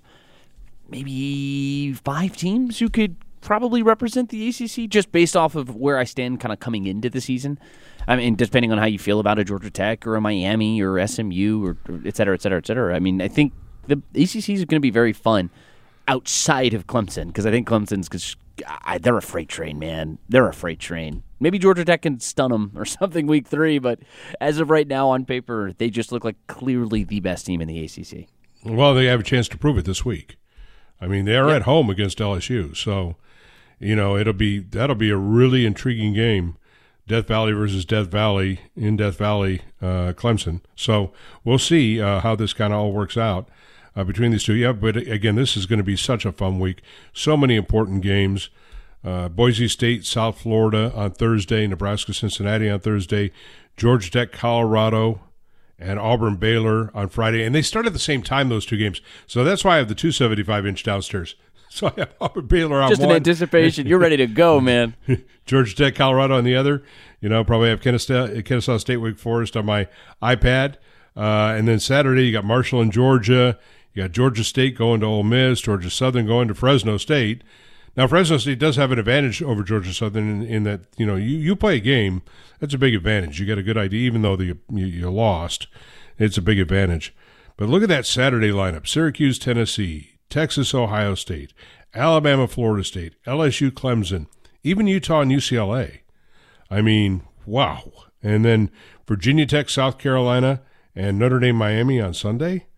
maybe five teams who could probably represent the A C C just based off of where I stand, kind of coming into the season. I mean, depending on how you feel about a Georgia Tech or a Miami or S M U or, or et cetera, et cetera, et cetera. I mean, I think the A C C is going to be very fun outside of Clemson because I think Clemson's because they're a freight train, man. They're a freight train. Maybe Georgia Tech can stun them or something week three, but as of right now on paper, they just look like clearly the best team in the A C C. Well, they have a chance to prove it this week. I mean, they are yep. at home against L S U, so you know it'll be that'll be a really intriguing game. Death Valley versus Death Valley in Death Valley, uh, Clemson. So we'll see uh, how this kind of all works out uh, between these two. Yeah, but again, this is going to be such a fun week. So many important games. Uh, Boise State, South Florida on Thursday. Nebraska, Cincinnati on Thursday. Georgia Tech, Colorado, and Auburn, Baylor on Friday. And they start at the same time, those two games. So that's why I have the two seventy-five inch downstairs. So I have Auburn, Baylor on Just one. in anticipation. You're ready to go, man. Georgia Tech, Colorado on the other. You know, probably have Kennesaw, Kennesaw State, Wake Forest on my iPad. Uh, and then Saturday, you got Marshall and Georgia. You got Georgia State going to Ole Miss. Georgia Southern going to Fresno State. Now, Fresno State does have an advantage over Georgia Southern in, in that, you know, you, you play a game. That's a big advantage. You get a good idea, even though the, you, you lost. It's a big advantage. But look at that Saturday lineup. Syracuse, Tennessee. Texas, Ohio State, Alabama, Florida State, L S U, Clemson, even Utah and U C L A. I mean, wow. And then Virginia Tech, South Carolina, and Notre Dame, Miami on Sunday.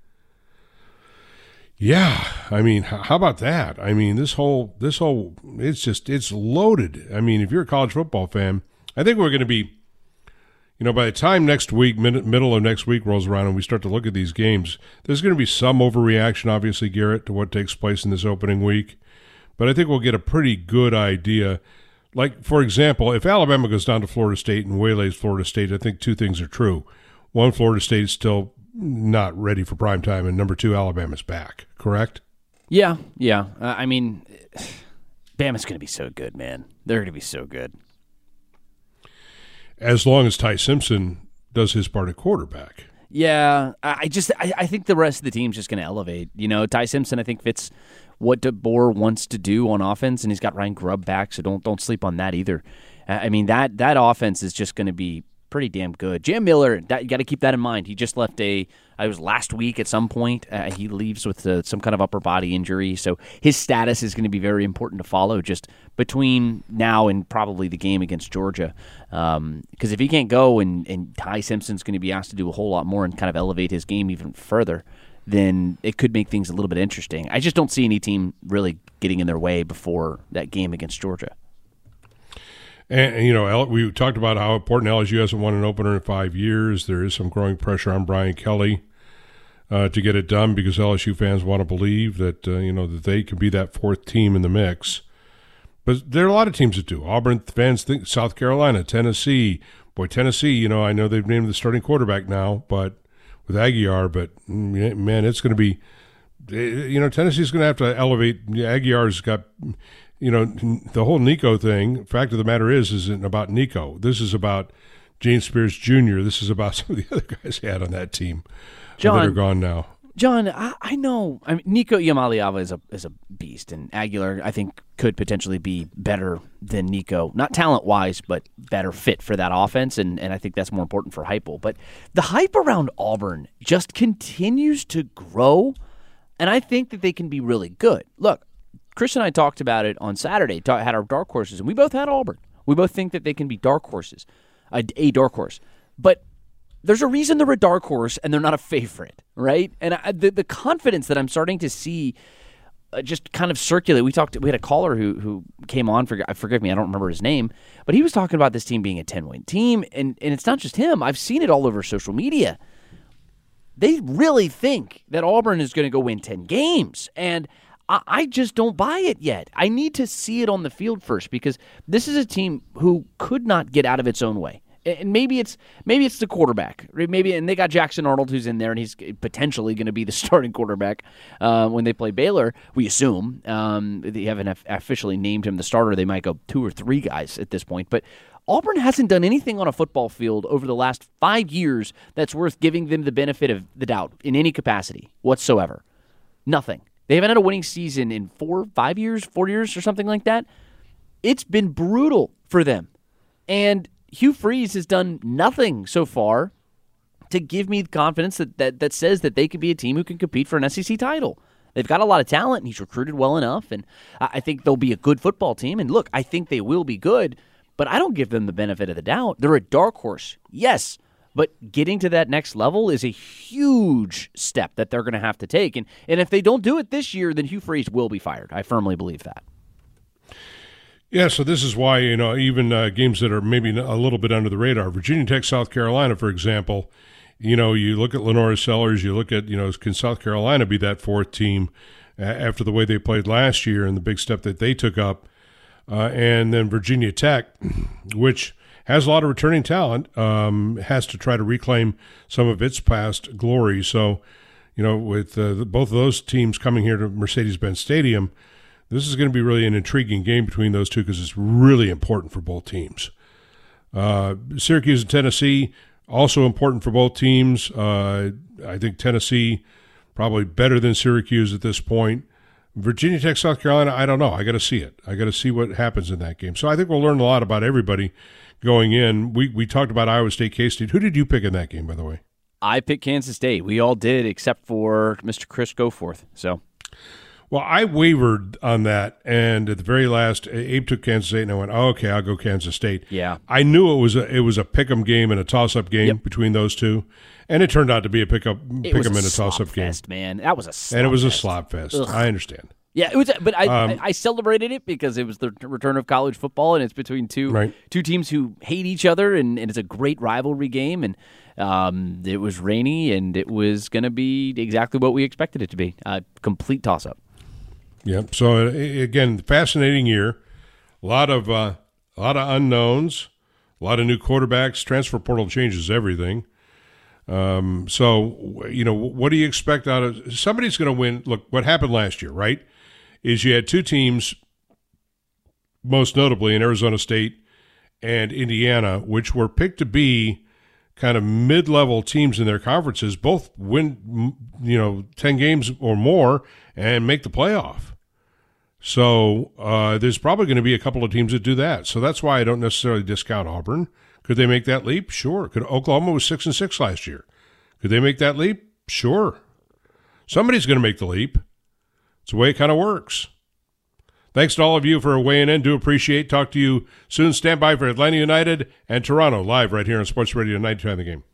Yeah, I mean, how about that? I mean, this whole, this whole, it's just, it's loaded. I mean, if you're a college football fan, I think we're going to be, you know, by the time next week, mid- middle of next week rolls around and we start to look at these games, there's going to be some overreaction, obviously, Garrett, to what takes place in this opening week. But I think we'll get a pretty good idea. Like, for example, if Alabama goes down to Florida State and waylays Florida State, I think two things are true. One, Florida State is still not ready for prime time, and number two, Alabama's back, correct? Yeah, yeah. Uh, I mean, Bama's going to be so good, man. They're going to be so good. As long as Ty Simpson does his part at quarterback. Yeah, I just I, I think the rest of the team's just going to elevate. You know, Ty Simpson I think fits what DeBoer wants to do on offense, and he's got Ryan Grubb back, so don't don't sleep on that either. I mean that that offense is just going to be pretty damn good. Jam Miller, that, you got to keep that in mind. He just left a, I was last week at some point. Uh, he leaves with uh, some kind of upper body injury, so his status is going to be very important to follow just between now and probably the game against Georgia. Because um, if he can't go and, and Ty Simpson's going to be asked to do a whole lot more and kind of elevate his game even further, then it could make things a little bit interesting. I just don't see any team really getting in their way before that game against Georgia. And, you know, we talked about how important L S U hasn't won an opener in five years. There is some growing pressure on Brian Kelly uh, to get it done because L S U fans want to believe that, uh, you know, that they can be that fourth team in the mix. But there are a lot of teams that do. Auburn fans think South Carolina, Tennessee. Boy, Tennessee, you know, I know they've named the starting quarterback now, but with Aguiar, but, man, it's going to be, you know, Tennessee's going to have to elevate. Aguiar's got – you know, the whole Nico thing, fact of the matter is, isn't about Nico. This is about James Spears Junior This is about some of the other guys he had on that team John, that are gone now. John, I, I know. I mean, Nico Iamaleava is a is a beast, and Aguilar, I think, could potentially be better than Nico. Not talent-wise, but better fit for that offense, and, and I think that's more important for Heupel. But the hype around Auburn just continues to grow, and I think that they can be really good. Look, Chris and I talked about it on Saturday, talk, had our dark horses, and we both had Auburn. We both think that they can be dark horses, a, a dark horse. But there's a reason they're a dark horse and they're not a favorite, right? And I, the, the confidence that I'm starting to see uh, just kind of circulate. We talked. We had a caller who who came on. For, forgive me, I don't remember his name, but he was talking about this team being a ten-win team, and, and it's not just him. I've seen it all over social media. They really think that Auburn is going to go win ten games, and I just don't buy it yet. I need to see it on the field first because this is a team who could not get out of its own way. And maybe it's maybe it's the quarterback. Maybe and they got Jackson Arnold who's in there and he's potentially going to be the starting quarterback uh, when they play Baylor. We assume um, they haven't officially named him the starter. They might go two or three guys at this point. But Auburn hasn't done anything on a football field over the last five years that's worth giving them the benefit of the doubt in any capacity whatsoever. Nothing. They haven't had a winning season in four, five years, four years or something like that. It's been brutal for them. And Hugh Freeze has done nothing so far to give me confidence that, that, that says that they could be a team who can compete for an S E C title. They've got a lot of talent, and he's recruited well enough, and I think they'll be a good football team. And look, I think they will be good, but I don't give them the benefit of the doubt. They're a dark horse, yes, But getting to that next level is a huge step that they're going to have to take. And and if they don't do it this year, then Hugh Freeze will be fired. I firmly believe that. Yeah, so this is why, you know, even uh, games that are maybe a little bit under the radar, Virginia Tech, South Carolina, for example, you know, you look at Lenora Sellers, you look at, you know, can South Carolina be that fourth team uh, after the way they played last year and the big step that they took up? Uh, and then Virginia Tech, which has a lot of returning talent, um, has to try to reclaim some of its past glory. So, you know, with uh, the, both of those teams coming here to Mercedes-Benz Stadium, this is going to be really an intriguing game between those two because it's really important for both teams. Uh, Syracuse and Tennessee, also important for both teams. Uh, I think Tennessee probably better than Syracuse at this point. Virginia Tech, South Carolina, I don't know. I got to see it. I got to see what happens in that game. So I think we'll learn a lot about everybody going in. We we talked about Iowa State, K-State. Who did you pick in that game, by the way? I picked Kansas State. We all did except for Mister Chris Goforth. So... Well, I wavered on that, and at the very last, Abe took Kansas State, and I went, oh, okay, I'll go Kansas State. Yeah. I knew it was a it was a pick-em game and a toss-up game yep. between those two, and it turned out to be a pick-up, pick-em and a toss-up game. Fest, man. That was a slop And it was fest. a slop fest. Ugh. I understand. Yeah, it was, but I, um, I I celebrated it because it was the return of college football, and it's between two right. two teams who hate each other, and, and it's a great rivalry game, and um, it was rainy, and it was going to be exactly what we expected it to be, a complete toss-up. Yep. So again, fascinating year. A lot of uh, a lot of unknowns, a lot of new quarterbacks. Transfer portal changes everything. Um, so you know, what do you expect out of somebody's going to win? Look, what happened last year, right? Is you had two teams, most notably in Arizona State and Indiana, which were picked to be kind of mid-level teams in their conferences, both win, you know, ten games or more and make the playoff. So uh, there's probably going to be a couple of teams that do that. So that's why I don't necessarily discount Auburn. Could they make that leap? Sure. Could Oklahoma was six and six last year? Could they make that leap? Sure. Somebody's going to make the leap. It's the way it kind of works. Thanks to all of you for weighing in. Do appreciate. Talk to you soon. Stand by for Atlanta United and Toronto live right here on Sports Radio ninety-two on the Game.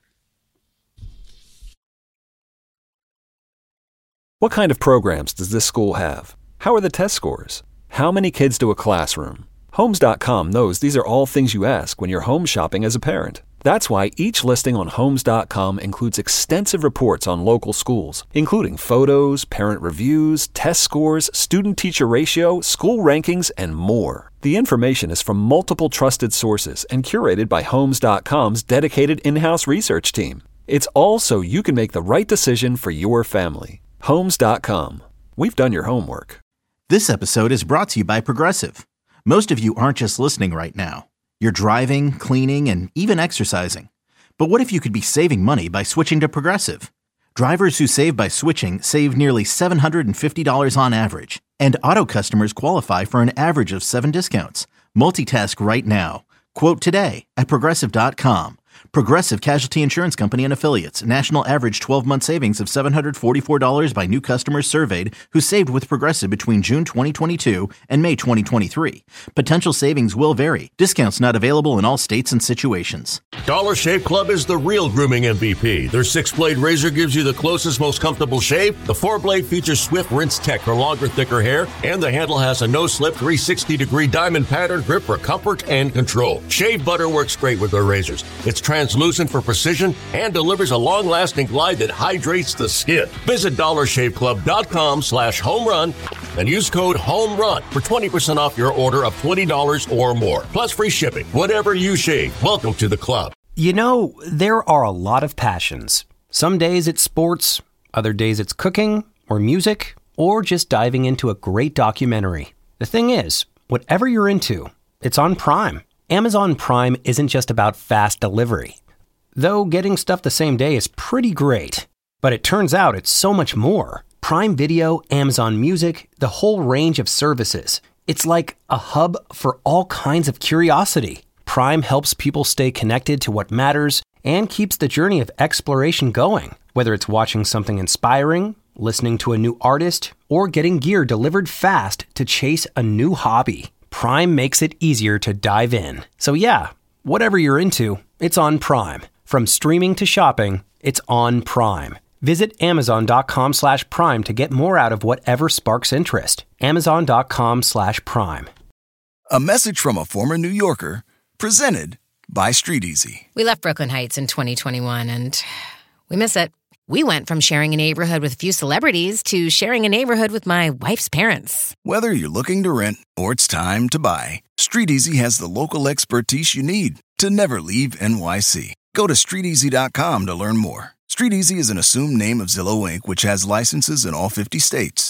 What kind of programs does this school have? How are the test scores? How many kids do a classroom? Homes dot com knows these are all things you ask when you're home shopping as a parent. That's why each listing on Homes dot com includes extensive reports on local schools, including photos, parent reviews, test scores, student-teacher ratio, school rankings, and more. The information is from multiple trusted sources and curated by Homes dot com's dedicated in-house research team. It's all so you can make the right decision for your family. Homes dot com. We've done your homework. This episode is brought to you by Progressive. Most of you aren't just listening right now. You're driving, cleaning, and even exercising. But what if you could be saving money by switching to Progressive? Drivers who save by switching save nearly seven hundred fifty dollars on average. And auto customers qualify for an average of seven discounts. Multitask right now. Quote today at Progressive dot com. Progressive Casualty Insurance Company and Affiliates. National average twelve-month savings of seven hundred forty-four dollars by new customers surveyed who saved with Progressive between June twenty twenty-two and May twenty twenty-three. Potential savings will vary. Discounts not available in all states and situations. Dollar Shave Club is the real grooming M V P. Their six-blade razor gives you the closest, most comfortable shave. The four-blade features Swift Rinse Tech for longer, thicker hair. And the handle has a no-slip three hundred sixty degree diamond pattern grip for comfort and control. Shave butter works great with their razors. It's translucent for precision and delivers a long-lasting glide that hydrates the skin. Visit dollar shave club dot com slash home run and use code HOMERUN for twenty percent off your order of twenty dollars or more. Plus free shipping. Whatever you shave, welcome to the club. You know, there are a lot of passions. Some days it's sports, other days it's cooking or music, or just diving into a great documentary. The thing is, whatever you're into, it's on Prime. Amazon Prime isn't just about fast delivery. Though getting stuff the same day is pretty great. But it turns out it's so much more. Prime Video, Amazon Music, the whole range of services. It's like a hub for all kinds of curiosity. Prime helps people stay connected to what matters and keeps the journey of exploration going. Whether it's watching something inspiring, listening to a new artist, or getting gear delivered fast to chase a new hobby, Prime makes it easier to dive in. So yeah, whatever you're into, it's on Prime. From streaming to shopping, it's on Prime. Visit amazon.com slash prime to get more out of whatever sparks interest. Amazon.com slash prime. A message from a former New Yorker, presented by Street Easy. We left Brooklyn Heights in twenty twenty-one, and we miss it. We went from sharing a neighborhood with a few celebrities to sharing a neighborhood with my wife's parents. Whether you're looking to rent or it's time to buy, Street Easy has the local expertise you need to never leave N Y C. Go to street easy dot com to learn more. Street Easy is an assumed name of Zillow Incorporated, which has licenses in all fifty states.